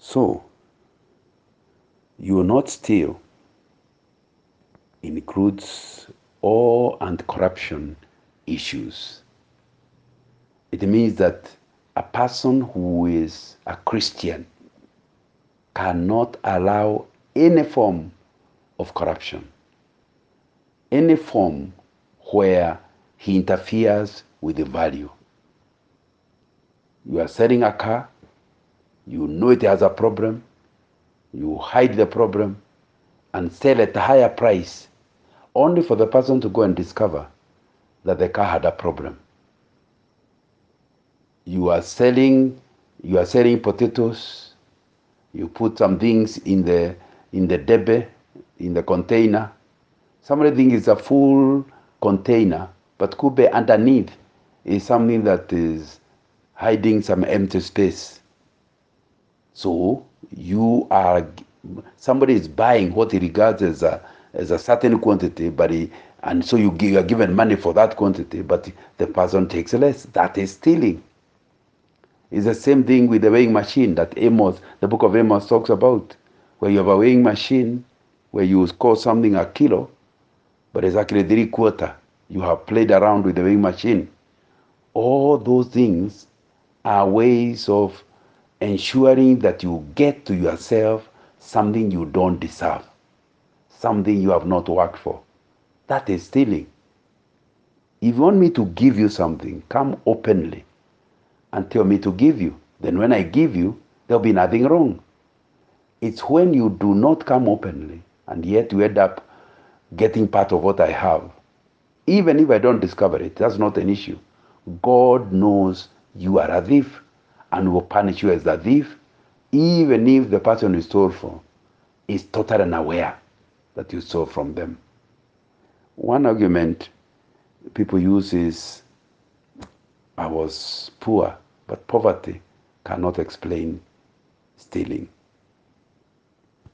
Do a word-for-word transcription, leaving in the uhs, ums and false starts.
So, you will not steal includes all anti-corruption issues. It means that a person who is a Christian cannot allow any form of corruption, any form where he interferes with the value. You are selling a car, you know it has a problem, you hide the problem and sell at a higher price only for the person to go and discover that the car had a problem. You are selling, you are selling potatoes, you put some things in the in the debe, in the container. Somebody thinks it's a full container, but could be underneath is something that is hiding some empty space. So you are, somebody is buying what he regards as a as a certain quantity, but he, and so you, give, you are given money for that quantity, but the person takes less. That is stealing. It's the same thing with the weighing machine that Amos, the book of Amos talks about, where you have a weighing machine where you score something a kilo, but it's actually three quarter. You have played around with the weighing machine. All those things are ways of ensuring that you get to yourself something you don't deserve, something you have not worked for. That is stealing. If you want me to give you something, come openly and tell me to give you. Then when I give you, there'll be nothing wrong. It's when you do not come openly and yet you end up getting part of what I have. Even if I don't discover it, that's not an issue. God knows you are a thief and will punish you as a thief, even if the person you stole from is totally unaware that you stole from them. One argument people use is, I was poor, but poverty cannot explain stealing.